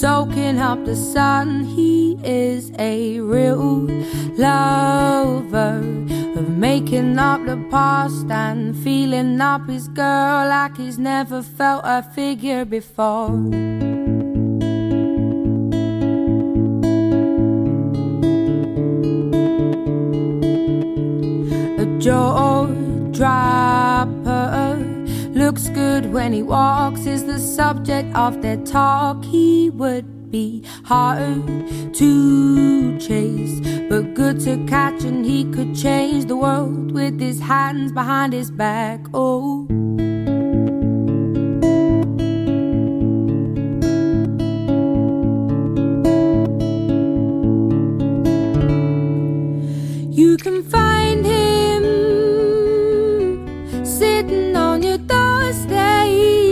soaking up the sun. He is a real lover of making up the past and feeling up his girl like he's never felt a figure before. A jaw dropper, looks good when he walks, is the subject of their talk. He would be hard to chase, but good to catch, and he could change the world with his hands behind his back. Oh, you can find him sitting on your doorstep,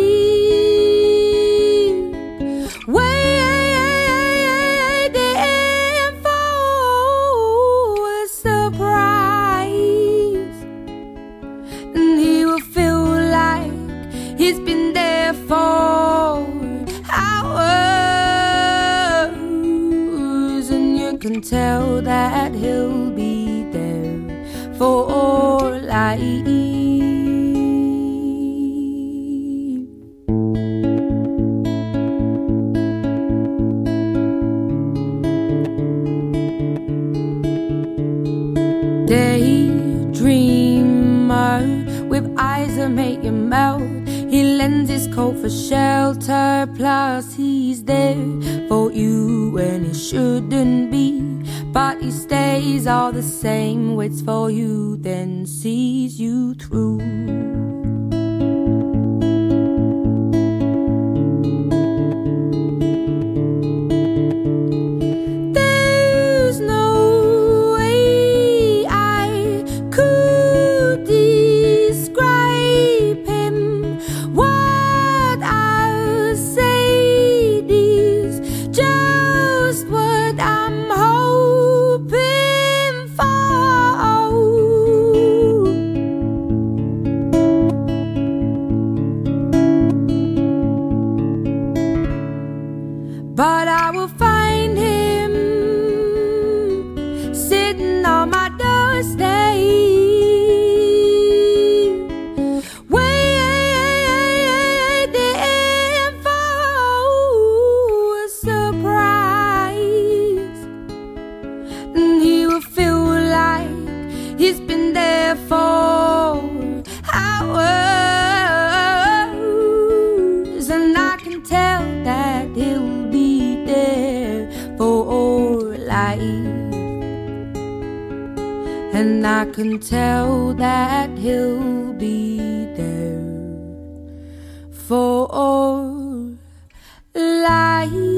waiting for a surprise, and he will feel like he's been there for hours, and you can tell that he'll be there for life. Daydreamer with eyes that make you melt. He lends his coat for shelter, plus he's there for you when he shouldn't be. But he stays all the same, waits for you, then sees you through. There's no way I could describe him. What I'll say is just what I'm hoping for. But I will find him sitting on my doorstep, waiting for a surprise, and he will feel like he's been there for hours, and I can tell that he'll be there for life, and I can tell that he'll be there for life.